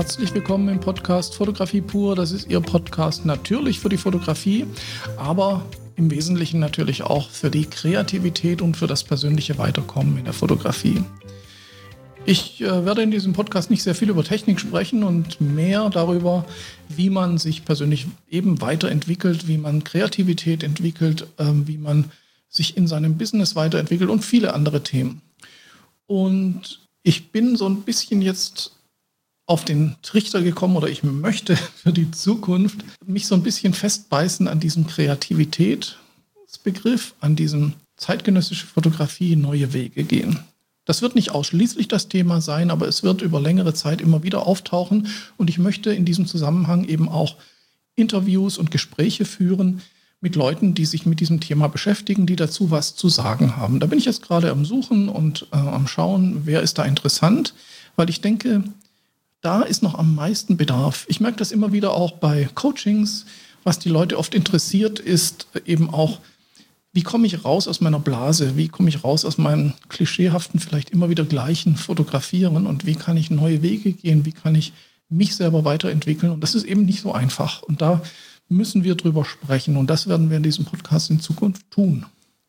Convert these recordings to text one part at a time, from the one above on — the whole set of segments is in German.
Herzlich willkommen im Podcast Fotografie pur. Das ist Ihr Podcast natürlich für die Fotografie, aber im Wesentlichen natürlich auch für die Kreativität und für das persönliche Weiterkommen in der Fotografie. Ich werde in diesem Podcast nicht sehr viel über Technik sprechen und mehr darüber, wie man sich persönlich eben weiterentwickelt, wie man Kreativität entwickelt, wie man sich in seinem Business weiterentwickelt und viele andere Themen. Und ich bin so ein bisschen jetzt auf den Trichter gekommen oder ich möchte für die Zukunft mich so ein bisschen festbeißen an diesem Kreativitätsbegriff, an diesem zeitgenössische Fotografie, neue Wege gehen. Das wird nicht ausschließlich das Thema sein, aber es wird über längere Zeit immer wieder auftauchen und ich möchte in diesem Zusammenhang eben auch Interviews und Gespräche führen mit Leuten, die sich mit diesem Thema beschäftigen, die dazu was zu sagen haben. Da bin ich jetzt gerade am Suchen und am Schauen, wer ist da interessant, weil ich denke, da ist noch am meisten Bedarf. Ich merke das immer wieder auch bei Coachings. Was die Leute oft interessiert, ist eben auch, wie komme ich raus aus meiner Blase? Wie komme ich raus aus meinem klischeehaften, vielleicht immer wieder gleichen Fotografieren? Und wie kann ich neue Wege gehen? Wie kann ich mich selber weiterentwickeln? Und das ist eben nicht so einfach. Und da müssen wir drüber sprechen. Und das werden wir in diesem Podcast in Zukunft tun.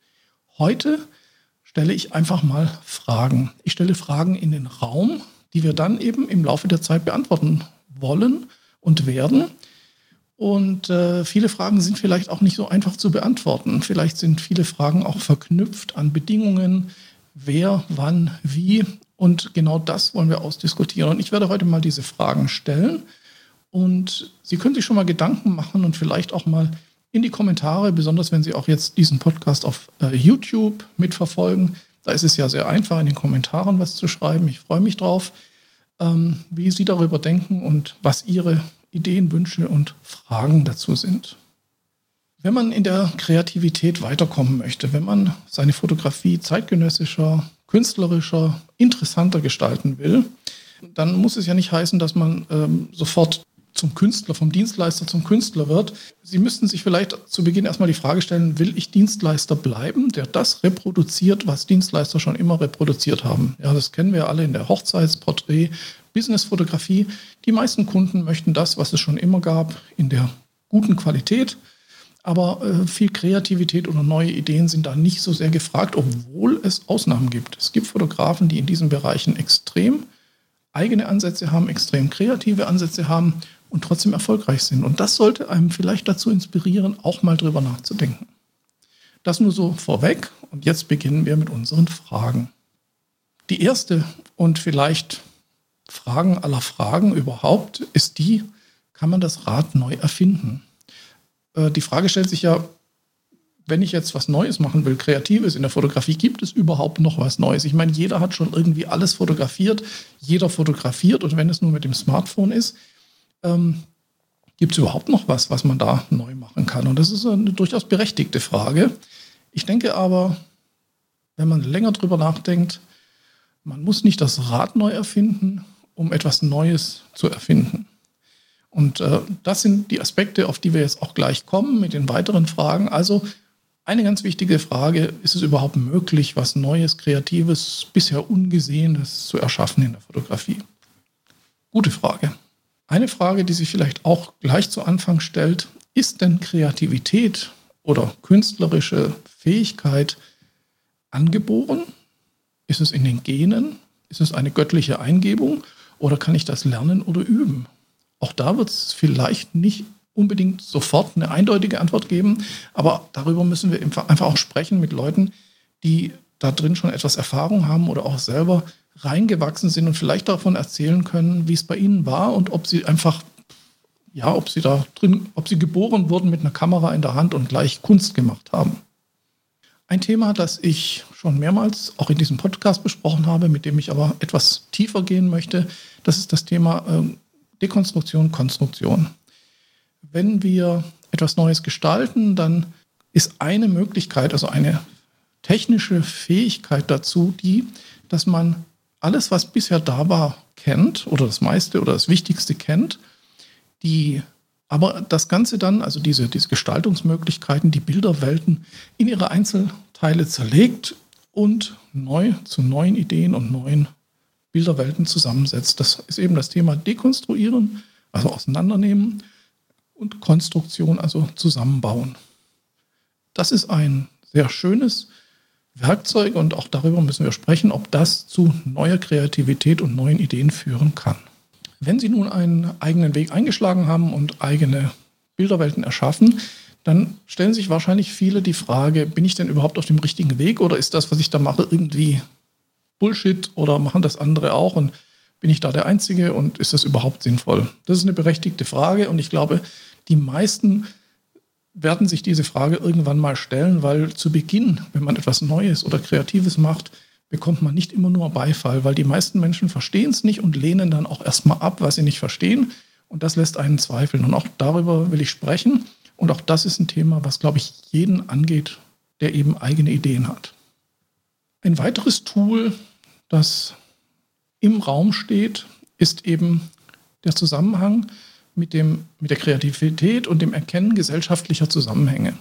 Heute stelle ich einfach mal Fragen. Ich stelle Fragen in den Raum, die wir dann eben im Laufe der Zeit beantworten wollen und werden. Und viele Fragen sind vielleicht auch nicht so einfach zu beantworten. Vielleicht sind viele Fragen auch verknüpft an Bedingungen, wer, wann, wie. Und genau das wollen wir ausdiskutieren. Und ich werde heute mal diese Fragen stellen. Und Sie können sich schon mal Gedanken machen und vielleicht auch mal in die Kommentare, besonders wenn Sie auch jetzt diesen Podcast auf YouTube mitverfolgen. Da ist es ja sehr einfach, in den Kommentaren was zu schreiben. Ich freue mich drauf, wie Sie darüber denken und was Ihre Ideen, Wünsche und Fragen dazu sind. Wenn man in der Kreativität weiterkommen möchte, wenn man seine Fotografie zeitgenössischer, künstlerischer, interessanter gestalten will, dann muss es ja nicht heißen, dass man sofort zum Künstler, vom Dienstleister zum Künstler wird. Sie müssten sich vielleicht zu Beginn erstmal die Frage stellen, will ich Dienstleister bleiben, der das reproduziert, was Dienstleister schon immer reproduziert haben? Ja, das kennen wir alle in der Hochzeitsporträt, Businessfotografie. Die meisten Kunden möchten das, was es schon immer gab, in der guten Qualität. Aber viel Kreativität oder neue Ideen sind da nicht so sehr gefragt, obwohl es Ausnahmen gibt. Es gibt Fotografen, die in diesen Bereichen extrem eigene Ansätze haben, extrem kreative Ansätze haben und trotzdem erfolgreich sind. Und das sollte einem vielleicht dazu inspirieren, auch mal drüber nachzudenken. Das nur so vorweg und jetzt beginnen wir mit unseren Fragen. Die erste und vielleicht Fragen aller Fragen überhaupt ist die, kann man das Rad neu erfinden? Die Frage stellt sich ja, wenn ich jetzt was Neues machen will, Kreatives in der Fotografie, gibt es überhaupt noch was Neues? Ich meine, jeder hat schon irgendwie alles fotografiert, jeder fotografiert und wenn es nur mit dem Smartphone ist, gibt es überhaupt noch was man da neu machen kann? Und das ist eine durchaus berechtigte Frage. Ich denke aber, wenn man länger drüber nachdenkt, man muss nicht das Rad neu erfinden, um etwas Neues zu erfinden. Und das sind die Aspekte, auf die wir jetzt auch gleich kommen mit den weiteren Fragen. Also eine ganz wichtige Frage, ist es überhaupt möglich, was Neues, Kreatives, bisher Ungesehenes zu erschaffen in der Fotografie? Gute Frage. Eine Frage, die sich vielleicht auch gleich zu Anfang stellt, ist denn Kreativität oder künstlerische Fähigkeit angeboren? Ist es in den Genen? Ist es eine göttliche Eingebung? Oder kann ich das lernen oder üben? Auch da wird es vielleicht nicht unbedingt sofort eine eindeutige Antwort geben, aber darüber müssen wir einfach auch sprechen mit Leuten, die da drin schon etwas Erfahrung haben oder auch selber reingewachsen sind und vielleicht davon erzählen können, wie es bei ihnen war und ob sie einfach, ja, ob sie geboren wurden mit einer Kamera in der Hand und gleich Kunst gemacht haben. Ein Thema, das ich schon mehrmals auch in diesem Podcast besprochen habe, mit dem ich aber etwas tiefer gehen möchte, das ist das Thema Dekonstruktion, Konstruktion. Wenn wir etwas Neues gestalten, dann ist eine Möglichkeit, also eine technische Fähigkeit dazu, dass man alles, was bisher da war, kennt oder das meiste oder das Wichtigste kennt, aber das Ganze dann, also diese Gestaltungsmöglichkeiten, die Bilderwelten in ihre Einzelteile zerlegt und neu zu neuen Ideen und neuen Bilderwelten zusammensetzt. Das ist eben das Thema Dekonstruieren, also auseinandernehmen, und Konstruktion, also zusammenbauen. Das ist ein sehr schönes Werkzeug und auch darüber müssen wir sprechen, ob das zu neuer Kreativität und neuen Ideen führen kann. Wenn Sie nun einen eigenen Weg eingeschlagen haben und eigene Bilderwelten erschaffen, dann stellen sich wahrscheinlich viele die Frage, bin ich denn überhaupt auf dem richtigen Weg oder ist das, was ich da mache, irgendwie Bullshit oder machen das andere auch und bin ich da der Einzige und ist das überhaupt sinnvoll? Das ist eine berechtigte Frage und ich glaube, die meisten werden sich diese Frage irgendwann mal stellen, weil zu Beginn, wenn man etwas Neues oder Kreatives macht, bekommt man nicht immer nur Beifall, weil die meisten Menschen verstehen es nicht und lehnen dann auch erstmal ab, was sie nicht verstehen und das lässt einen zweifeln und auch darüber will ich sprechen und auch das ist ein Thema, was, glaube ich, jeden angeht, der eben eigene Ideen hat. Ein weiteres Tool, das im Raum steht, ist eben der Zusammenhang mit der Kreativität und dem Erkennen gesellschaftlicher Zusammenhänge.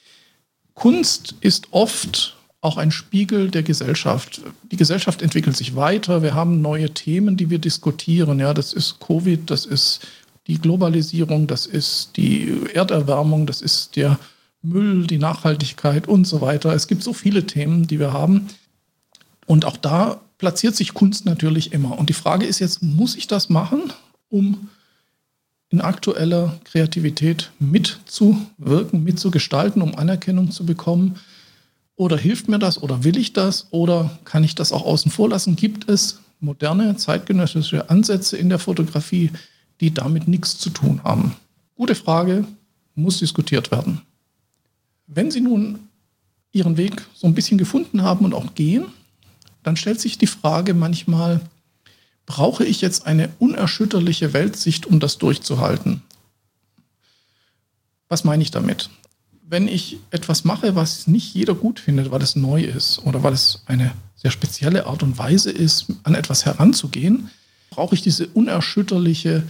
Kunst ist oft auch ein Spiegel der Gesellschaft. Die Gesellschaft entwickelt sich weiter, wir haben neue Themen, die wir diskutieren. Ja, das ist Covid, das ist die Globalisierung, das ist die Erderwärmung, das ist der Müll, die Nachhaltigkeit und so weiter. Es gibt so viele Themen, die wir haben. Und auch da platziert sich Kunst natürlich immer. Und die Frage ist jetzt, muss ich das machen, um in aktueller Kreativität mitzuwirken, mitzugestalten, um Anerkennung zu bekommen? Oder hilft mir das oder will ich das oder kann ich das auch außen vor lassen? Gibt es moderne, zeitgenössische Ansätze in der Fotografie, die damit nichts zu tun haben? Gute Frage, muss diskutiert werden. Wenn Sie nun Ihren Weg so ein bisschen gefunden haben und auch gehen, dann stellt sich die Frage manchmal, brauche ich jetzt eine unerschütterliche Weltsicht, um das durchzuhalten? Was meine ich damit? Wenn ich etwas mache, was nicht jeder gut findet, weil es neu ist oder weil es eine sehr spezielle Art und Weise ist, an etwas heranzugehen, brauche ich diesen unerschütterlichen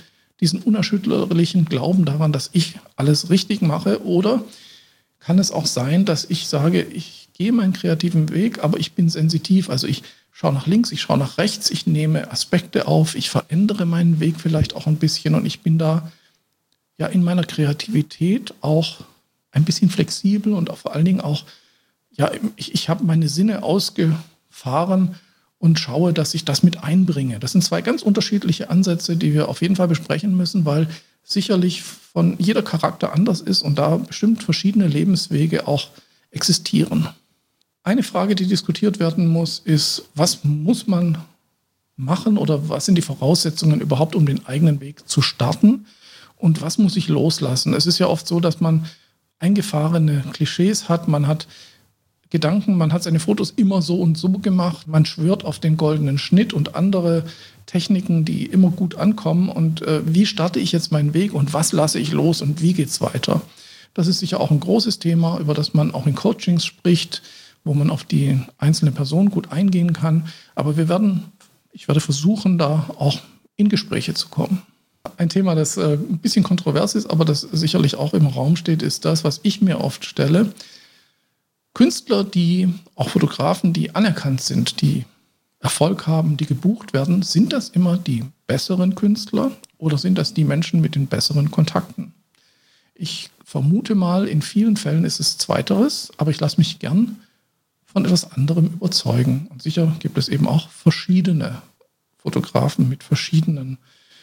Glauben daran, dass ich alles richtig mache? Oder kann es auch sein, dass ich sage, ich gehe meinen kreativen Weg, aber ich bin sensitiv, also ich schaue nach links, ich schaue nach rechts, ich nehme Aspekte auf, ich verändere meinen Weg vielleicht auch ein bisschen und ich bin da ja in meiner Kreativität auch ein bisschen flexibel und auch vor allen Dingen auch, ja, ich habe meine Sinne ausgefahren und schaue, dass ich das mit einbringe. Das sind zwei ganz unterschiedliche Ansätze, die wir auf jeden Fall besprechen müssen, weil sicherlich von jeder Charakter anders ist und da bestimmt verschiedene Lebenswege auch existieren. Eine Frage, die diskutiert werden muss, ist, was muss man machen oder was sind die Voraussetzungen überhaupt, um den eigenen Weg zu starten und was muss ich loslassen? Es ist ja oft so, dass man eingefahrene Klischees hat, man hat Gedanken, man hat seine Fotos immer so und so gemacht, man schwört auf den goldenen Schnitt und andere Techniken, die immer gut ankommen und wie starte ich jetzt meinen Weg und was lasse ich los und wie geht's weiter? Das ist sicher auch ein großes Thema, über das man auch in Coachings spricht, wo man auf die einzelne Person gut eingehen kann. Aber ich werde versuchen, da auch in Gespräche zu kommen. Ein Thema, das ein bisschen kontrovers ist, aber das sicherlich auch im Raum steht, ist das, was ich mir oft stelle. Künstler, auch Fotografen, die anerkannt sind, die Erfolg haben, die gebucht werden, sind das immer die besseren Künstler oder sind das die Menschen mit den besseren Kontakten? Ich vermute mal, in vielen Fällen ist es Zweiteres, aber ich lasse mich gern von etwas anderem überzeugen. Und sicher gibt es eben auch verschiedene Fotografen mit verschiedenen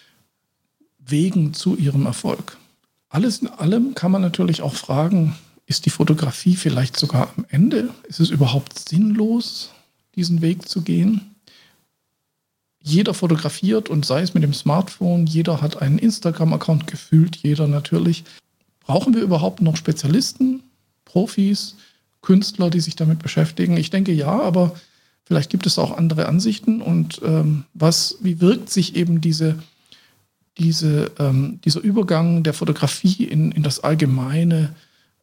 Wegen zu ihrem Erfolg. Alles in allem kann man natürlich auch fragen, ist die Fotografie vielleicht sogar am Ende? Ist es überhaupt sinnlos, diesen Weg zu gehen? Jeder fotografiert und sei es mit dem Smartphone, jeder hat einen Instagram-Account, gefühlt jeder natürlich. Brauchen wir überhaupt noch Spezialisten, Profis, Künstler, die sich damit beschäftigen? Ich denke ja, aber vielleicht gibt es auch andere Ansichten. Und wie wirkt sich eben dieser Übergang der Fotografie in das allgemeine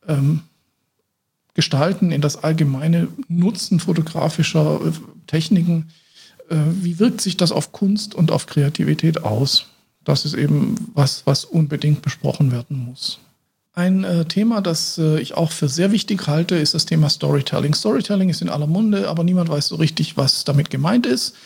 Gestalten, in das allgemeine Nutzen fotografischer Techniken, wie wirkt sich das auf Kunst und auf Kreativität aus? Das ist eben was unbedingt besprochen werden muss. Ein Thema, das ich auch für sehr wichtig halte, ist das Thema Storytelling. Storytelling ist in aller Munde, aber niemand weiß so richtig, was damit gemeint ist.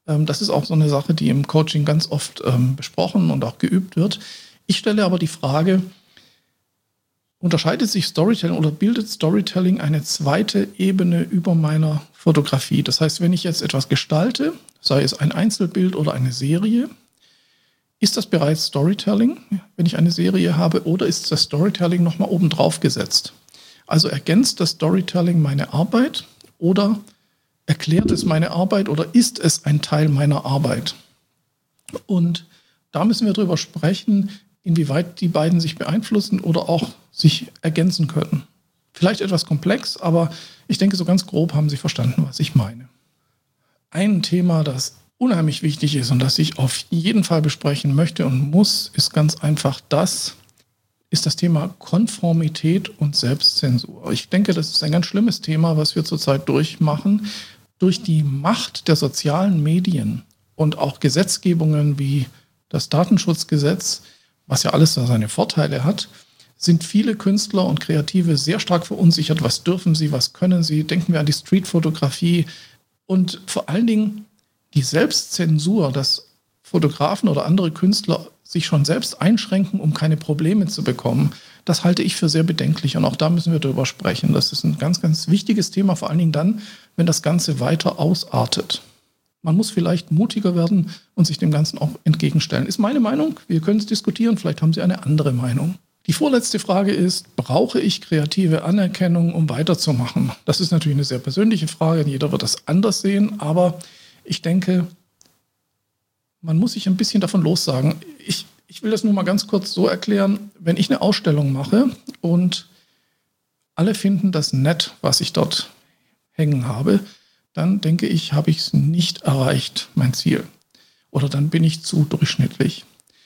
Das ist auch so eine Sache, die im Coaching ganz oft besprochen und auch geübt wird. Ich stelle aber die Frage, unterscheidet sich Storytelling oder bildet Storytelling eine zweite Ebene über meiner Fotografie? Das heißt, wenn ich jetzt etwas gestalte, sei es ein Einzelbild oder eine Serie, ist das bereits Storytelling, wenn ich eine Serie habe, oder ist das Storytelling nochmal obendrauf gesetzt? Also ergänzt das Storytelling meine Arbeit oder erklärt es meine Arbeit oder ist es ein Teil meiner Arbeit? Und da müssen wir drüber sprechen, inwieweit die beiden sich beeinflussen oder auch sich ergänzen können. Vielleicht etwas komplex, aber ich denke, so ganz grob haben Sie verstanden, was ich meine. Ein Thema, das unheimlich wichtig ist und das ich auf jeden Fall besprechen möchte und muss, ist ganz einfach das Thema Konformität und Selbstzensur. Ich denke, das ist ein ganz schlimmes Thema, was wir zurzeit durchmachen. Durch die Macht der sozialen Medien und auch Gesetzgebungen wie das Datenschutzgesetz, was ja alles seine Vorteile hat, sind viele Künstler und Kreative sehr stark verunsichert. Was dürfen sie, was können sie? Denken wir an die Streetfotografie und vor allen Dingen die Selbstzensur, dass Fotografen oder andere Künstler sich schon selbst einschränken, um keine Probleme zu bekommen. Das halte ich für sehr bedenklich und auch da müssen wir drüber sprechen. Das ist ein ganz, ganz wichtiges Thema, vor allen Dingen dann, wenn das Ganze weiter ausartet. Man muss vielleicht mutiger werden und sich dem Ganzen auch entgegenstellen. Ist meine Meinung. Wir können es diskutieren. Vielleicht haben Sie eine andere Meinung. Die vorletzte Frage ist, brauche ich kreative Anerkennung, um weiterzumachen? Das ist natürlich eine sehr persönliche Frage. Jeder wird das anders sehen. Aber ich denke, man muss sich ein bisschen davon lossagen. Ich will das nur mal ganz kurz so erklären. Wenn ich eine Ausstellung mache und alle finden das nett, was ich dort hängen habe, dann denke ich, habe ich es nicht erreicht, mein Ziel. Oder dann bin ich zu durchschnittlich.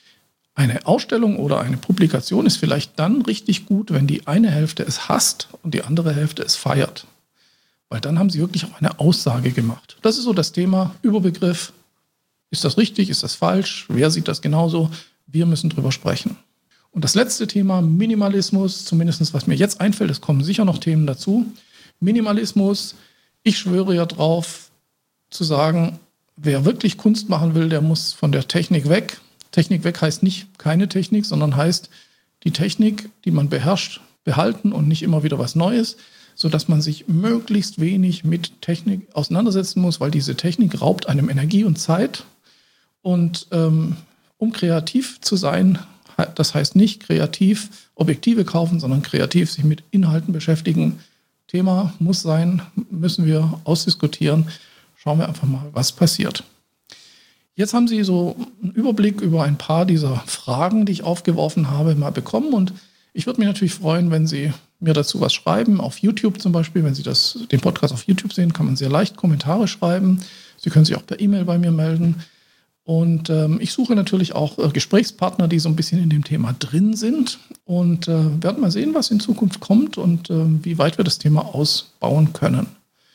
Eine Ausstellung oder eine Publikation ist vielleicht dann richtig gut, wenn die eine Hälfte es hasst und die andere Hälfte es feiert. Weil dann haben sie wirklich auch eine Aussage gemacht. Das ist so das Thema, Überbegriff. Ist das richtig? Ist das falsch? Wer sieht das genauso? Wir müssen drüber sprechen. Und das letzte Thema, Minimalismus, zumindest was mir jetzt einfällt, es kommen sicher noch Themen dazu. Minimalismus, ich schwöre ja drauf zu sagen, wer wirklich Kunst machen will, der muss von der Technik weg. Technik weg heißt nicht keine Technik, sondern heißt die Technik, die man beherrscht, behalten und nicht immer wieder was Neues, sodass man sich möglichst wenig mit Technik auseinandersetzen muss, weil diese Technik raubt einem Energie und Zeit. Und um kreativ zu sein, das heißt nicht kreativ Objektive kaufen, sondern kreativ sich mit Inhalten beschäftigen. Thema muss sein, müssen wir ausdiskutieren. Schauen wir einfach mal, was passiert. Jetzt haben Sie so einen Überblick über ein paar dieser Fragen, die ich aufgeworfen habe, mal bekommen. Und ich würde mich natürlich freuen, wenn Sie mir dazu was schreiben. Auf YouTube zum Beispiel, wenn Sie den Podcast auf YouTube sehen, kann man sehr leicht Kommentare schreiben. Sie können sich auch per E-Mail bei mir melden. Und ich suche natürlich auch Gesprächspartner, die so ein bisschen in dem Thema drin sind und werden mal sehen, was in Zukunft kommt und wie weit wir das Thema ausbauen können.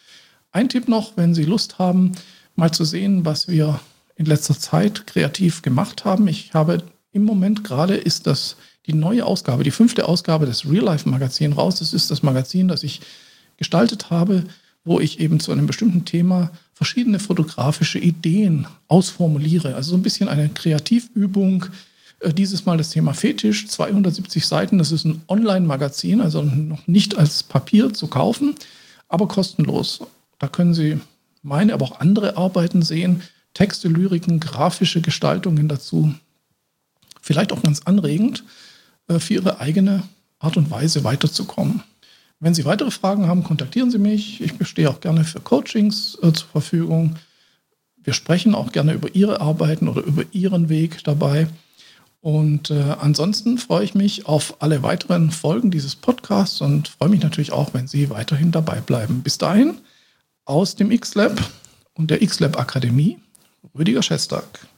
Ein Tipp noch, wenn Sie Lust haben, mal zu sehen, was wir in letzter Zeit kreativ gemacht haben. Ich habe im Moment gerade ist das die neue Ausgabe, die 5. Ausgabe des Real Life Magazin raus. Das ist das Magazin, das ich gestaltet habe, wo ich eben zu einem bestimmten Thema verschiedene fotografische Ideen ausformuliere. Also so ein bisschen eine Kreativübung. Dieses Mal das Thema Fetisch, 270 Seiten. Das ist ein Online-Magazin, also noch nicht als Papier zu kaufen, aber kostenlos. Da können Sie meine, aber auch andere Arbeiten sehen. Texte, Lyriken, grafische Gestaltungen dazu. Vielleicht auch ganz anregend für Ihre eigene Art und Weise weiterzukommen. Wenn Sie weitere Fragen haben, kontaktieren Sie mich. Ich stehe auch gerne für Coachings zur Verfügung. Wir sprechen auch gerne über Ihre Arbeiten oder über Ihren Weg dabei. Und ansonsten freue ich mich auf alle weiteren Folgen dieses Podcasts und freue mich natürlich auch, wenn Sie weiterhin dabei bleiben. Bis dahin aus dem X-Lab und der X-Lab Akademie, Rüdiger Schestag.